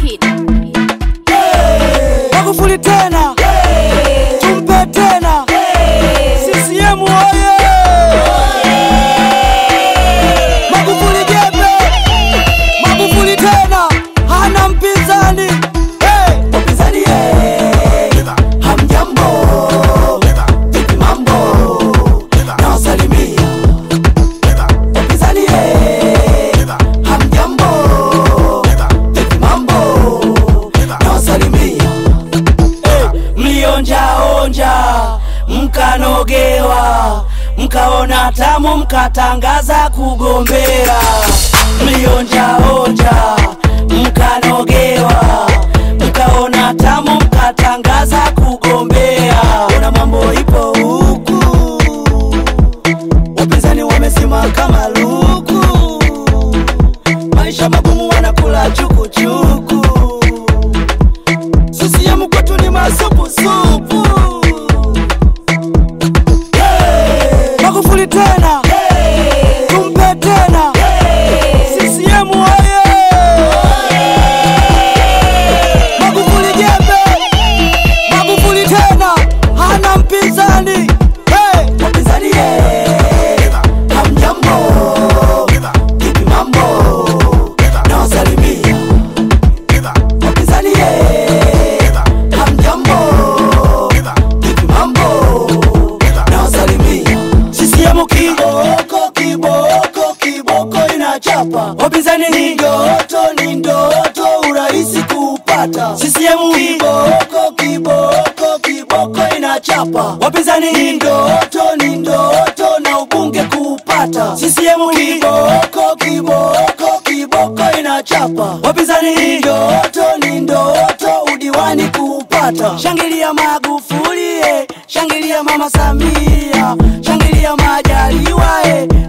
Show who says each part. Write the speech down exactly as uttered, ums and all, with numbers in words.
Speaker 1: Kid.
Speaker 2: Hey, Magufuli tena, hey, tumpe tena, hey, C C M oye, Magufuli jembe, Magufuli tena, hana mpinzani. Hey, mpinzani hey, hamjambo, vipi mambo, nawasalimia. Mpinzani hey, hamjambo, vipi mambo, nawasalimia. Hey, mlionja onja, mkanogewa, mkaona tamu, mkatangaza kugombea. Mlionja onja, mkanogewa, mkaona tamu, mkatangaza kugombea. Una mambo ipo huku, wapinzani wamesima kama luku, maisha magumu wanakula chuku chuku. C C M kwetu ni masupu supu. Hey, Magufuli tena, hey, tumpe tena, hey, C C M oye, Magufuli jembe, Magufuli tena, hana mpinzani. Hey, wapinzani hey, hamjambo, vipi mambo, nawasalimia. Wapinzani hey, hamjambo, vipi mambo, nawasalimia. C C M kiboko, kiboko, kiboko inachapa. Wapinzani ni ndoto, ni ndoto, urahisi kupata. C C M kiboko, kiboko, kiboko inachapa. Wapinzani ni ndoto, ni ndoto, na ubunge kupata. C C M kiboko, kiboko, kiboko inachapa. Wapinzani ni ndoto, ni ndoto, udiwani kupata. Shangilia Magufuli, eh, shangilia Mama Samia, shangilia Majaliwa, eh,